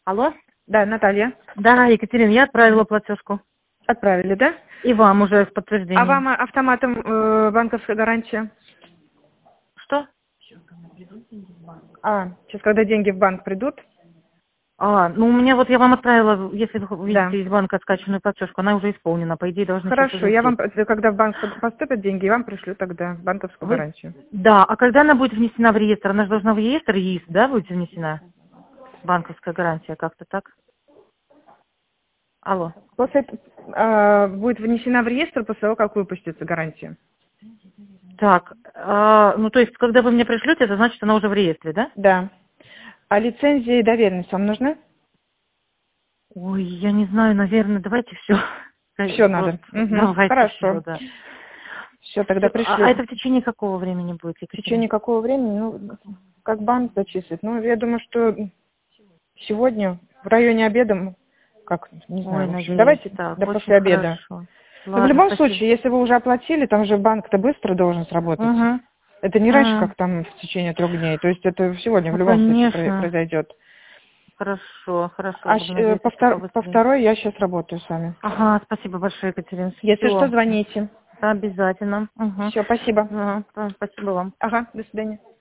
Алло? Да, Наталья. Да, Екатерина, я отправила платежку. Отправили, да? И вам уже с подтверждением. А вам автоматом банковская гарантия? Что? Сейчас, когда деньги в банк придут? Ну у меня вот я вам отправила, если вы Да. видите из банка скачанную платежку, она уже исполнена, по идее должна сейчас Хорошо, уже я идти. вам, когда в банк поступят деньги, я вам пришлю тогда банковскую гарантию. Да, а когда она будет внесена в реестр? Она же должна в реестр ЕИС, да, будет внесена? Банковская гарантия, как-то так? Алло. Будет внесена в реестр после того, как выпустится гарантия. Так, ну то есть, когда вы мне пришлете, это значит, она уже в реестре, да? Да. А лицензия и доверенность вам нужны? Ой, я не знаю, наверное, давайте все. Все надо. Давайте все, Хорошо. да. Все, тогда Всё. А пришлю. это в течение какого времени будет, В Екатерина? течение какого времени? Ну, как банк зачислит. Ну, я думаю, что сегодня в районе обеда, как, не знаю, Ой, в общем, надеюсь, давайте так, до очень после обеда. хорошо. Но в Ладно, любом спасибо. случае, если вы уже оплатили, там же банк-то быстро должен сработать. Угу. Это не раньше, как там в течение 3 дней. То есть это сегодня в Ну, любом случае конечно. произойдет. Хорошо, хорошо. А Буду надеяться, что по побыстрее. второй я сейчас работаю с вами. Ага, спасибо большое, Екатерина. Если что, Все, звоните. обязательно. Угу. Все, спасибо. Ага, спасибо вам. Ага, до свидания.